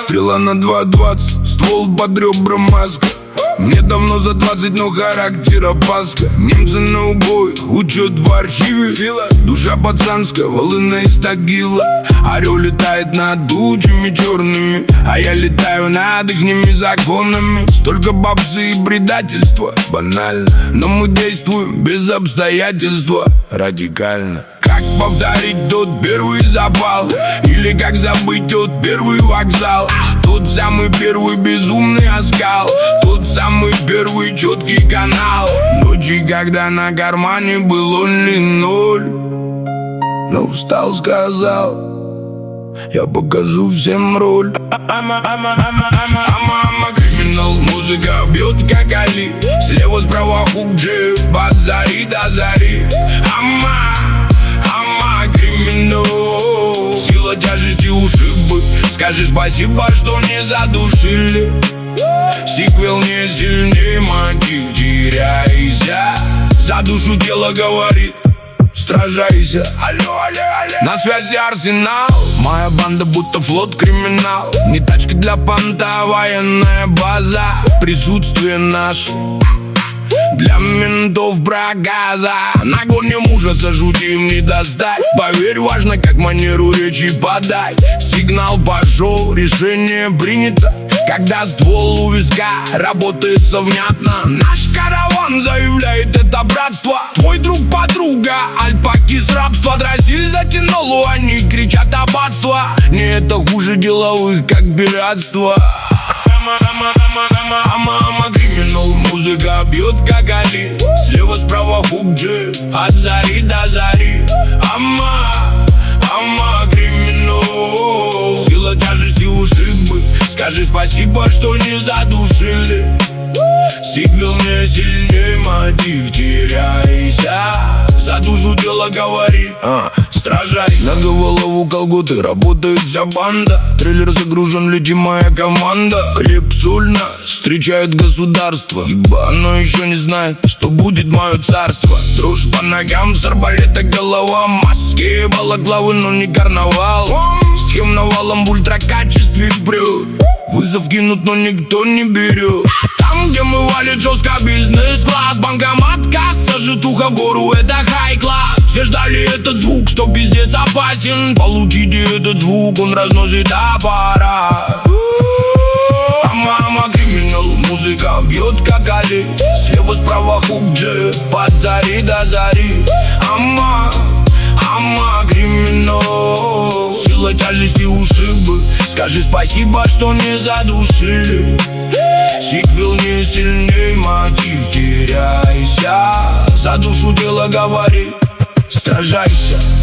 Стрела на 2.20, ствол под ребром, маска. Мне давно за 20, но характер опаска. Немцы на убой, учет в архиве. Душа пацанская, волына из Тагила. Орел летает над тучами черными, а я летаю над ихними законами. Столько бабсы и предательства, банально, но мы действуем без обстоятельства, радикально. Как повторить тот первый запал? Или как забыть тот первый вокзал? Тот самый первый безумный оскал, тот самый первый четкий канал. Ночи, когда на кармане был only 0, но встал, сказал: я покажу всем роль. Криминал, музыка бьет как Али. Слева, справа хук джип, от зари до зари. Криминал, сила тяжести ушибы. Скажи спасибо, что не задушили. Сиквел не сильнее, мотив теряйся. За душу дело говорит, сражайся. Алло, алло, алло. На связи арсенал, моя банда будто флот криминал. Не тачка для понта, а военная база. Присутствие наше для ментов проказа. Нагоним ужаса, жутим не достать. Поверь, важно, как манеру речи подать. Сигнал пошел, решение принято. Когда ствол у виска работает совнятно. Наш караван заявляет это братство. Твой друг, подруга, альпаки с рабства. Дрозиль затянул, они кричат аббатство. Не это хуже деловых, как пиратство. Криминал, музыка бьет как Али. Слева, справа хук джип, от зари до зари. Криминал, сила тяжести ушибы. Скажи спасибо, что не задушили. Сиквел не сильнее, мотив теряйся. За душу дело говори, сражайся. На голову колготы, работает вся банда. Трейлер загружен, летит моя команда. Хлеб, соль нас встречает государство, ибо оно еще не знает, что будет мое царство. Дрожь по ногам, с арбалета голова. Маски, балаклавы, но не карнавал. Схем навалом в ультракачестве брют. Вызов кинут, но никто не берет. Там, где мы валит жестко бизнес-класс. Банкомат, касса, житуха в гору, это хай-класс. Все ждали этот звук, что пиздец опасен. Получите этот звук, он разносит аппарат. Криминал, музыка бьет как Али. Слева, справа хук джип, от зари до зари. Криминал, сила тяжести ушибы. Скажи спасибо, что не задушили. Сиквел не сильнее, мотив теряйся. За душу дело говори, сражайся.